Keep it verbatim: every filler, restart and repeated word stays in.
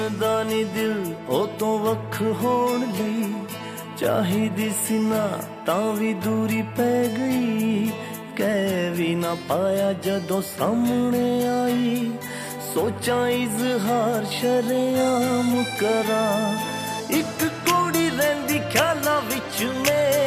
ਦਾ ਨੀ ਦਿਲ ਉਹ ਤੋਂ ਵੱਖ ਹੋਣ ਲਈ ਚਾਹੀਦੀ ਸੀ ਨਾ ਤਾਂ ਵੀ ਦੂਰੀ ਪੈ ਗਈ। ਕਹਿ ਵੀ ਨਾ ਪਾਇਆ ਜਦੋਂ ਸਾਹਮਣੇ ਆਈ, ਸੋਚਾਂ ਇਜ਼ਹਾਰ ਸ਼ਰੇਆਮ ਕਰਾਂ। ਇੱਕ ਕੁੜੀ ਰਹਿੰਦੀ ਖਿਆਲਾਂ ਵਿੱਚ ਮੇਰੇ